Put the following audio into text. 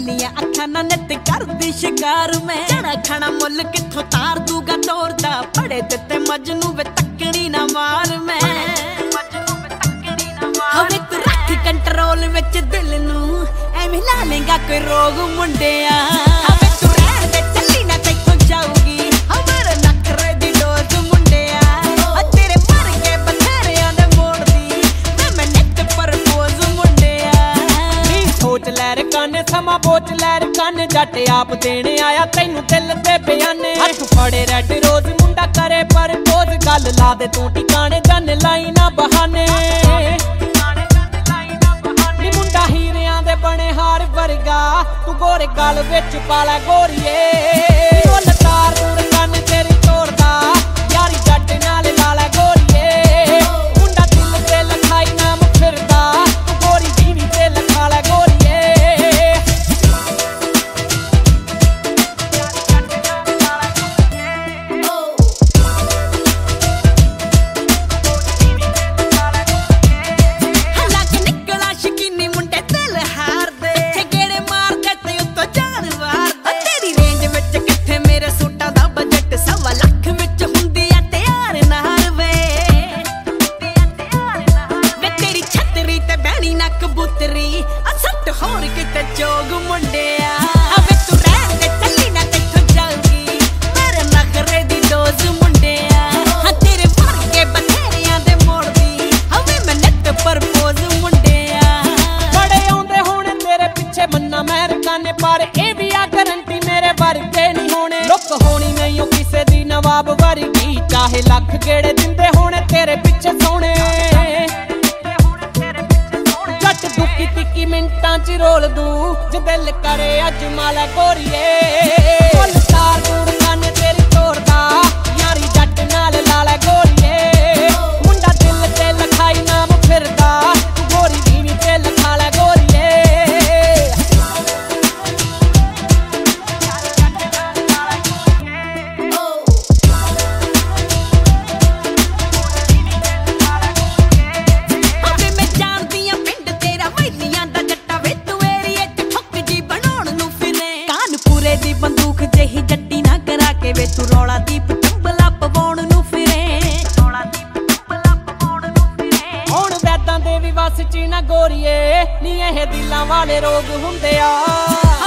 ਕੱਲੀਆਂ ਅੱਖਾਂ ਨਾਲ ਨੱਟ ਕਰਦੀ ਸ਼ਿਕਾਰ ਮੈਂ ਜਣਾ ਖਾਣਾ ਮੁੱਲ ਕਿੱਥੋਂ ਤਾਰ ਦੂਗਾ ਤੋਰਦਾ ਬੜੇ ਦਿੱਤੇ ਮਜਨੂੰ ਵੇ ਤੱਕੜੀ ਨਾ ਮਾਰ ਮੈਂ ਹਵੇ ਤੂੰ ਰੱਖ ਕੰਟਰੋਲ ਵਿੱਚ ਦਿਲ ਨੂੰ ਐਵੇਂ ਲਾ ਲੇਗਾ ਕੋਈ ਰੋਗ ਮੁੰਡਿਆ ਹਵੇ ਤੂੰ ਰਹਿਣ ਦੇ ਚੱਲੀ ਨਾ ਤੈਥੋਂ ਜਾਊਗੀ ਹਮਾਰੇ ਨਖਰੇ ਦੀ ਡੋਜ਼ ਮੁੰਡਿਆ ਤੇਰੇ ਮਰ ਕੇ ਬਥੇਰਿਆਂ ਦੇ ਮੋੜਦੀ ਮੈਂ ਨਿੱਤ ਪਰਪੋਜ਼ ਮੁੰਡਿਆ ਨੀ ਸੋਚ ਲੈ ਰ ਕੰਨ ਸਮਾਂ ਬੋਚ ਲੈ ਰ ਕੰਨ ਜੱਟ ਆਪ ਦੇਣ ਆਇਆ ਤੈਨੂੰ ਦਿਲ ਤੇ ਬਿਆਨੇ ਹੱਥ ਫੜੇ ਰੈਡ ਰੋਜ਼ ਮੁੰਡਾ ਕਰੇ ਪਰਪੋਜ਼ ਗੱਲ ਲਾ ਦੇ ਤੂੰ ਟਿਕਾਣੇ ਜਨ ਲਾਈ ਨਾ ਬਹਾਨੇ बने हार वर्गा तू गोरे गल विच पाला गोरीए मुल तार दूर कन तेरी तोड़दा यारी जट नाल लाला गोरीए मुंडा दिल ते लखाई नाम फिरदा तू गोरी दीवी ते लखाला गोरीए ਹੋਰ ਕਿਤੇ ਜੋਗ ਮੁੰਡਿਆ ਹਵੇ ਤੂੰ ਰਹਿਣ ਦੇ ਚੱਲੀ ਨਾ ਤੈਥੋਂ ਜਾਊਗੀ ਮੇਰੇ ਨਖਰੇ ਦੀ ਡੋਜ਼ ਮੁੰਡਿਆ ਹਾਂ ਤੇਰੇ ਮਰ ਕੇ ਬਥੇਰਿਆਂ ਦੇ ਮੋੜਦੀ ਹਵੇ ਮੈਂ ਨਿੱਤ ਪਰਪੋਜ਼ ਮੁੰਡਿਆ ਬੜੇ ਆਉਂਦੇ ਹੋਣੇ ਤੇਰੇ ਪਿੱਛੇ ਮੰਨਾ ਅਮਰੀਕਾ ਨੇ ਪਰ ਇਹ ਵੀ ਆ ਗਰੰਟੀ ਮੇਰੇ ਵਰਗੇ ਨਹੀਂ ਹੋਣੇ ਲੁੱਕ ਹੋਣੀ ਨਹੀਂ ਉਹ ਕਿਸੇ ਦੀ ਨਵਾਬ ਵਰਗੀ ਚਾਹੇ ਲੱਖ ਗੇੜੇ ਦਿੰਦੇ ਹੋਣੇ ਤੇਰੇ ਪਿੱਛੇ ਸੋਹਣੇ ਦੁੱਕੀ ਤਿੱਕੀ ਮਿੰਟਾਂ ਚ ਰੋਲ ਦੂੰ ਜੇ ਦਿਲ ਕਰੇ ਅੱਜ ਮਾਲਾ ਗੋਰੀਏ ਮੁੱਲ ਤਾਰ ਦੂਰ ਕੰਨ ਤੇਰੀ ਤੋੜਦਾ ਯਾਰੀ ਜੱਟ ਨਾਲ ਲਾਲਾ ਗੋਰੀਏ ਮੁੰਡਾ ਦਿਲ ਤੇ ਲਖਾਈ ਨਾਮ ਫਿਰਦਾ ਤੂੰ ਗੋਰੀ ਦੀਵੀ ਤੇ ਲਖਾਲਾ ਗੋਰੀਏ ਦੀ ਬੰਦੂਕ ਜਿਹੀ ਜੱਟੀ ਨਾ ਕਰਾ ਕੇ ਵੇ ਤੂੰ ਰੌਲਾ ਦੀਪ ਟੰਬਲਾ ਪਵਾਉਣ ਨੂੰ ਫਿਰੇ ਹੁਣ ਵੈਦਾਂ ਦੇ ਵੀ ਵਸ ਚ ਨਾ ਗੋਰੀਏ ਨੀ ਇਹ ਦਿਲਾਂ ਵਾਲੇ ਰੋਗ ਹੁੰਦੇ ਆ